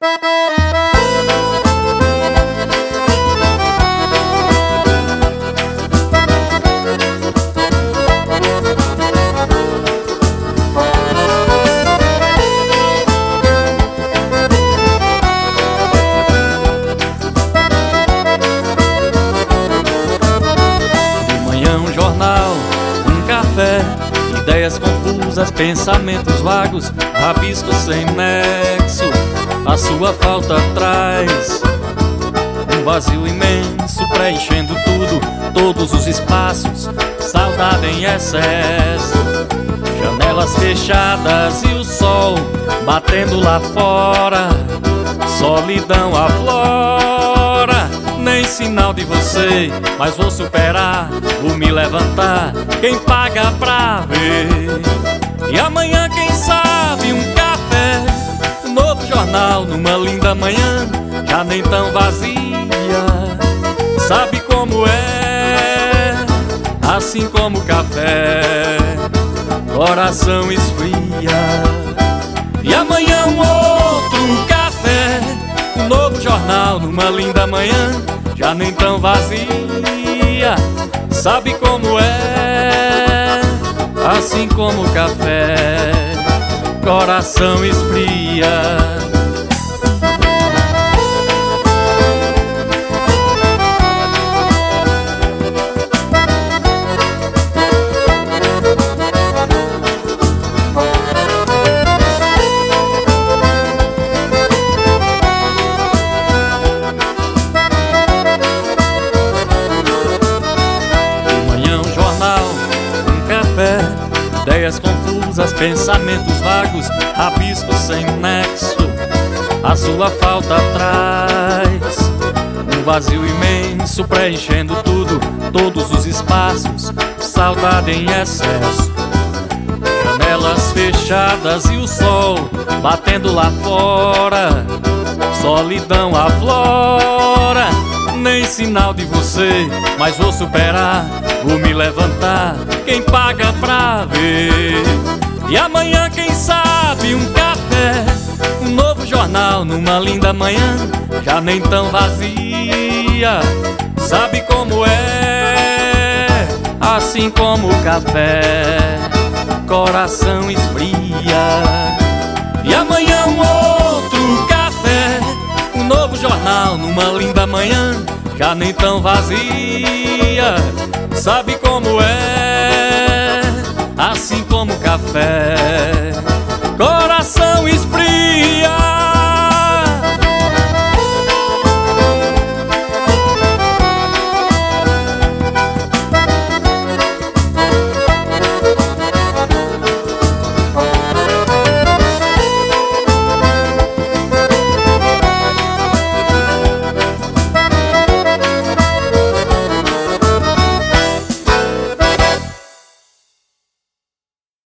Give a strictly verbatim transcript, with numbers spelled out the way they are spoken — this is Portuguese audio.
Ideias confusas, pensamentos vagos, rabiscos sem nexo. A sua falta traz um vazio imenso, preenchendo tudo, todos os espaços. Saudade em excesso, janelas fechadas e o sol batendo lá fora. Solidão aflora, nem sinal de você, mas vou superar, vou me levantar. Quem paga pra ver? E amanhã, quem sabe, um café, um novo jornal numa linda manhã, já nem tão vazia. Sabe como é? Assim como o café, coração esfria. E amanhã um outro café, um novo jornal numa linda manhã, já nem tão vazia. Sabe como é? Assim como o café, coração esfria. Ideias confusas, pensamentos vagos, rabiscos sem nexo. A sua falta traz um vazio imenso, preenchendo tudo, todos os espaços. Saudade em excesso, janelas fechadas e o sol batendo lá fora. Solidão aflora, nem sinal de você, mas vou superar, vou me levantar. Quem paga pra ver? E amanhã, quem sabe, um café, um novo jornal numa linda manhã, já nem tão vazia. Sabe como é? Assim como o café, coração esfria. E amanhã um outro café, um novo jornal numa linda manhã, já nem tão vazia. Sabe como é? Assim como o café, coração esfria.